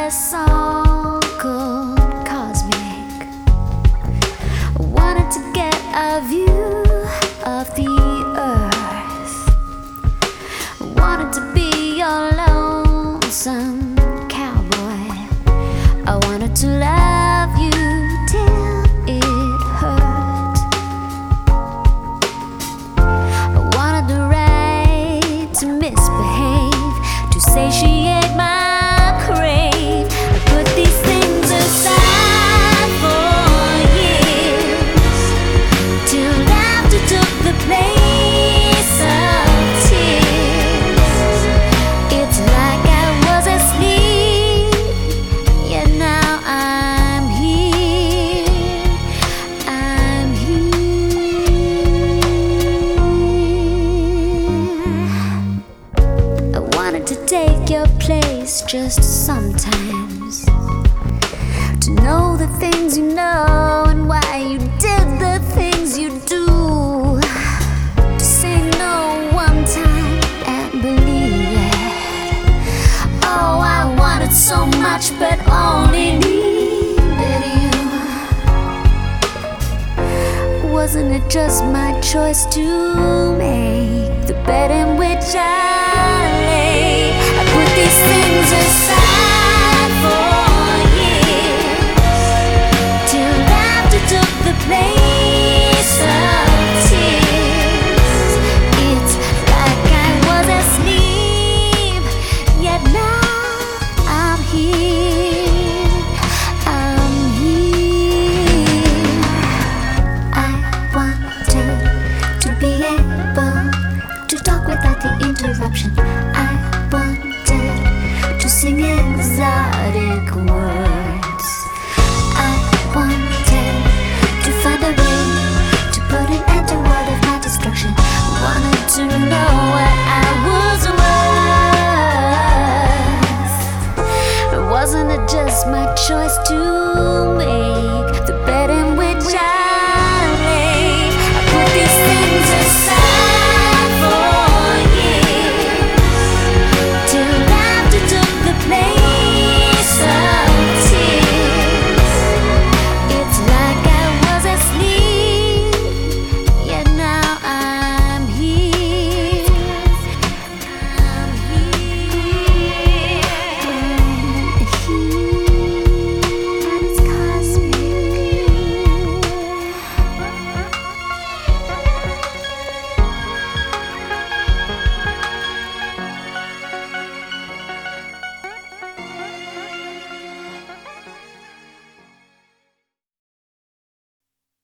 a song called Cosmic. I wanted to get a view of the earth. I wanted to be your lonesome cowboy. I wanted to love you till it hurt. I wanted the right to misbehave, to satiate my crave. I put these things aside for years, till laughter took the place of tears. It's like I was asleep, yet now I'm here. I'm here. I wanted to take your place just sometimes, to know the things you know and why you did the things you do, to say no one time and believe it. Oh, I wanted so much but only needed you. Wasn't it just my choice to make the bed in which I lay? I put these things aside for years, till laughter took the place of tears. It's like I was asleep, yet now I'm here. I'm here. I wanted to be able to talk without the interruption. I wanted to sing exotic words. I wanted to find a way to put an end to all of my destruction. Wanted to know what I was worth. Wasn't it just my choice to make the bed in